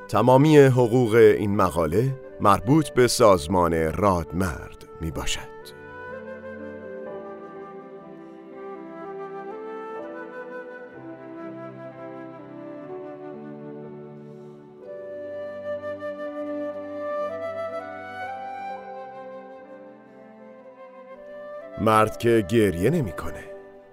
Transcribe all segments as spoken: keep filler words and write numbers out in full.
تمامی حقوق این مقاله مربوط به سازمان رادمرد می باشد. مرد که گریه نمی کنه.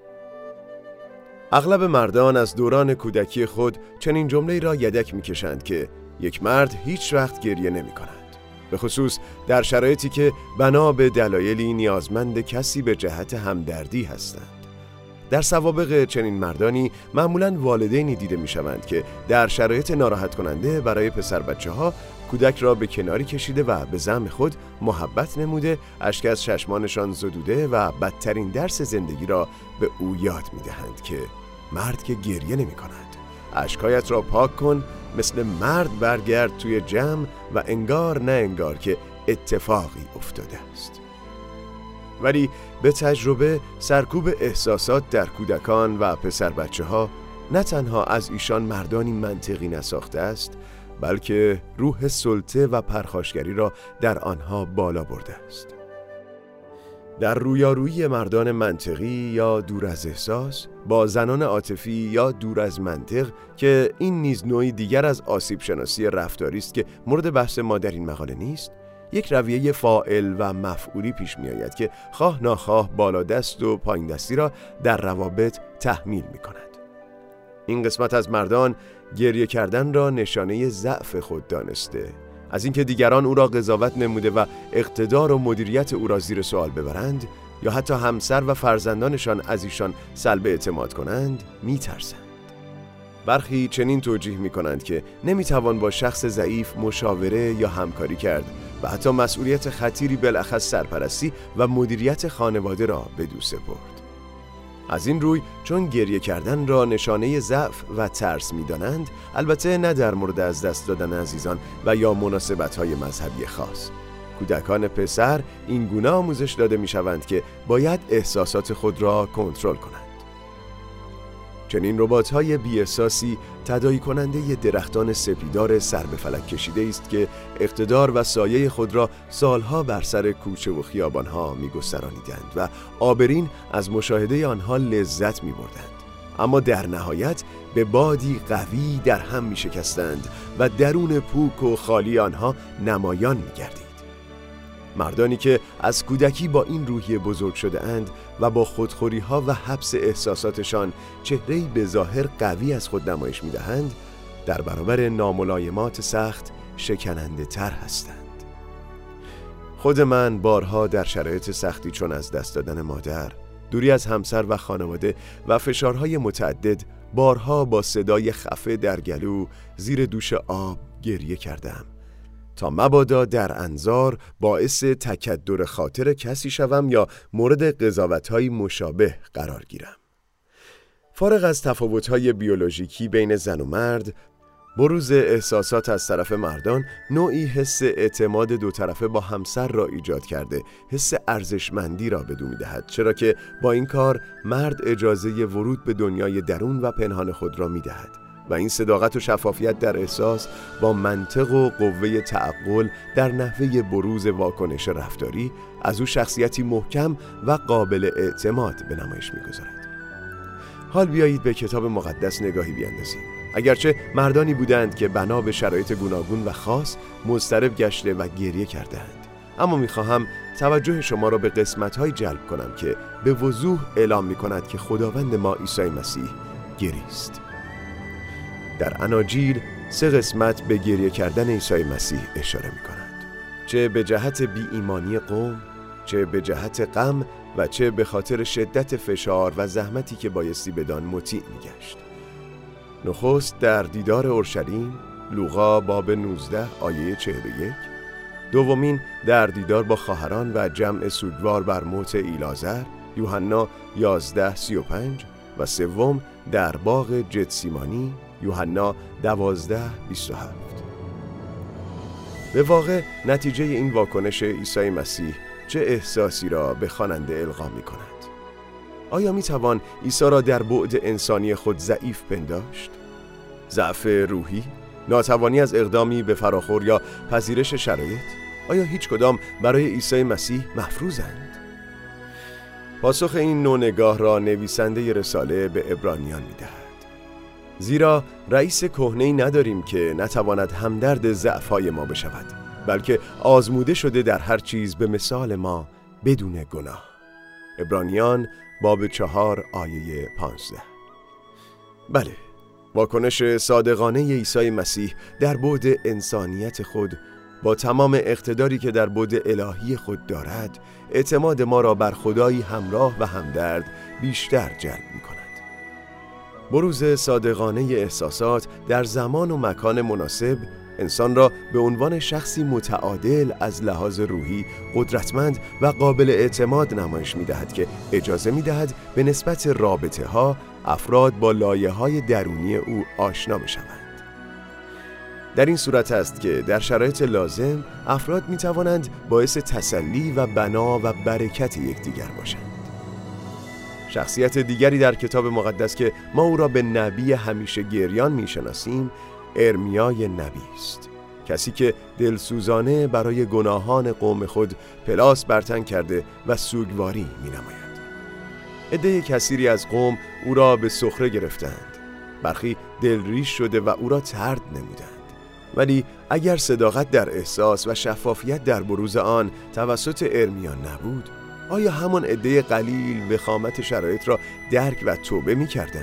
اغلب مردان از دوران کودکی خود چنین جمله‌ای را یدک می کشند که یک مرد هیچ وقت گریه نمی کند، به خصوص در شرایطی که بنا به دلایلی نیازمند کسی به جهت همدردی هستند. در سوابق چنین مردانی معمولاً والدینی دیده می شوند که در شرایط ناراحت کننده برای پسر بچه ها کودک را به کناری کشیده و به زعم خود محبت نموده، اشک از چشمانشان زدوده و بدترین درس زندگی را به او یاد می دهند که مرد که گریه نمی کند، اشکایت را پاک کن، مثل مرد برگرد توی جمع و انگار نه انگار که اتفاقی افتاده است. ولی به تجربه سرکوب احساسات در کودکان و پسر بچه ها نه تنها از ایشان مردانی منطقی نساخته است، بلکه روح سلطه و پرخاشگری را در آنها بالا برده است. در رویارویی مردان منطقی یا دور از احساس با زنان عاطفی یا دور از منطق، که این نیز نوعی دیگر از آسیب شناسی رفتاری است که مورد بحث ما در این مقاله نیست، یک رویه فاعل و مفعولی پیش می آید که خواه ناخواه بالادست و پایین دستی را در روابط تحمیل می کند. این قسمت از مردان گریه کردن را نشانه ضعف خود دانسته، از اینکه دیگران او را قضاوت نموده و اقتدار و مدیریت او را زیر سوال ببرند یا حتی همسر و فرزندانشان از ایشان سلب اعتماد کنند می ترسند. برخی چنین توجیه می کنند که نمی توان با شخص ضعیف مشاوره یا همکاری کرد و حتی مسئولیت خطیری بالاخص سرپرستی و مدیریت خانواده را به دو سپرد. از این روی چون گریه کردن را نشانه ضعف و ترس می دانند، البته نه در مورد از دست دادن عزیزان و یا مناسبت‌های مذهبی خاص، کودکان پسر این گونه آموزش داده می شوند که باید احساسات خود را کنترل کنند. چنین ربات‌های بی‌احساسی تداعی کننده درختان سپیدار سر به فلک کشیده است که اقتدار و سایه خود را سالها بر سر کوچه و خیابان‌ها می‌گسترانیدند و عابرین از مشاهده آنها لذت می‌بردند، اما در نهایت به بادی قوی در هم می‌شکستند و درون پوک و خالی آنها نمایان می‌گردید. مردانی که از کودکی با این روحیه بزرگ شده اند و با خودخوری ها و حبس احساساتشان چهره‌ای به ظاهر قوی از خود نمایش می‌دهند، در برابر ناملایمات سخت شکننده تر هستند. خود من بارها در شرایط سختی چون از دست دادن مادر، دوری از همسر و خانواده و فشارهای متعدد، بارها با صدای خفه در گلو زیر دوش آب گریه کردم تا مبادا در انظار باعث تکدر خاطر کسی شوم یا مورد قضاوت‌های مشابه قرار گیرم. فارغ از تفاوت‌های بیولوژیکی بین زن و مرد، بروز احساسات از طرف مردان نوعی حس اعتماد دو طرفه با همسر را ایجاد کرده، حس ارزشمندی را بدو می‌دهد، چرا که با این کار مرد اجازه ورود به دنیای درون و پنهان خود را می‌دهد و این صداقت و شفافیت در احساس با منطق و قوه تعقل در نحوه بروز واکنش رفتاری از او شخصیتی محکم و قابل اعتماد به نمایش می‌گذارد. حال بیایید به کتاب مقدس نگاهی بیاندازیم. اگرچه مردانی بودند که بنا به شرایط گوناگون و خاص مضطرب گشته و گریه کردند، اما می‌خواهم توجه شما را به قسمت‌های جلب کنم که به وضوح اعلام می‌کند که خداوند ما عیسی مسیح گریست. در اناجیل سه قسمت به گریه کردن عیسی مسیح اشاره می‌کنند، چه به جهت بی ایمانی قوم، چه به جهت غم و چه به خاطر شدت فشار و زحمتی که بایستی بدان مطیع می‌گشت. نخست در دیدار اورشلیم، لوقا باب نوزده آیه چهل و یک، دومین در دیدار با خواهران و جمع سوگوار بر موت ایلازر، یوحنا یازده سی و پنج، و سوم در باغ جتسیمانی، یوحنا دوازده بیست و هفت. به واقع نتیجه این واکنش عیسی مسیح چه احساسی را به خواننده القا می کند؟ آیا می توان عیسی را در بعد انسانی خود ضعیف پنداشت؟ ضعف روحی، ناتوانی از اقدامی به فراخور یا پذیرش شرایط؟ آیا هیچ کدام برای عیسی مسیح مفروضند؟ پاسخ این نوع نگاه را نویسنده رساله به عبرانیان می‌دهد. زیرا رئیس کهنه‌ای نداریم که نتواند همدرد ضعف‌های ما بشود، بلکه آزموده شده در هر چیز به مثال ما بدون گناه. عبرانیان باب چهار آیه پانزده. بله، واکنش صادقانه عیسی مسیح در بعد انسانیت خود با تمام اقتداری که در بعد الهی خود دارد، اعتماد ما را بر خدایی همراه و همدرد بیشتر جلب می‌کند. بروز صادقانه احساسات در زمان و مکان مناسب انسان را به عنوان شخصی متعادل از لحاظ روحی، قدرتمند و قابل اعتماد نمایش می‌دهد که اجازه می‌دهد به نسبت رابطه‌ها افراد با لایه‌های درونی او آشنا بشوند. در این صورت است که در شرایط لازم افراد می‌توانند باعث تسلی و بنا و برکت یکدیگر باشند. شخصیت دیگری در کتاب مقدس که ما او را به نبی همیشه گریان می‌شناسیم، ارمیای نبی است. کسی که دلسوزانه برای گناهان قوم خود پلاس برتن کرده و سوگواری می‌نماید. عده کثیری از قوم او را به سخره گرفتند. برخی دلریش شده و او را طرد نمودند. ولی اگر صداقت در احساس و شفافیت در بروز آن توسط ارمیا نبود، آیا همان عده قلیل وخامت شرایط را درک و توبه می‌کردند؟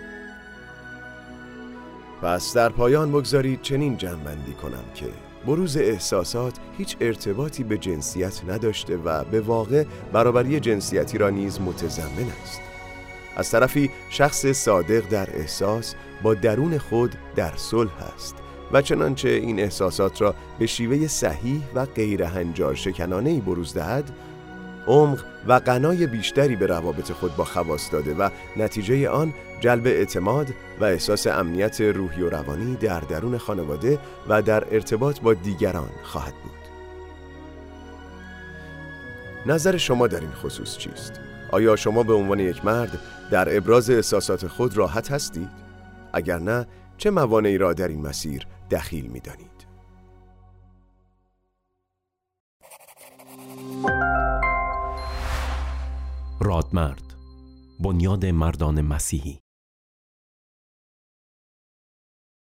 پس در پایان بگذارید چنین جمع‌بندی کنم که بروز احساسات هیچ ارتباطی به جنسیت نداشته و به واقع برابری جنسیتی را نیز متضمن است. از طرفی شخص صادق در احساس با درون خود در صلح است و چنانچه این احساسات را به شیوه صحیح و غیر هنجار شکنانه‌ای بروز دهد، عمق و غنای بیشتری به روابط خود با خواص داده و نتیجه آن جلب اعتماد و احساس امنیت روحی و روانی در درون خانواده و در ارتباط با دیگران خواهد بود. نظر شما در این خصوص چیست؟ آیا شما به عنوان یک مرد در ابراز احساسات خود راحت هستید؟ اگر نه، چه موانعی را در این مسیر دخیل می‌دانید؟ رادمرد، بنیاد مردان مسیحی.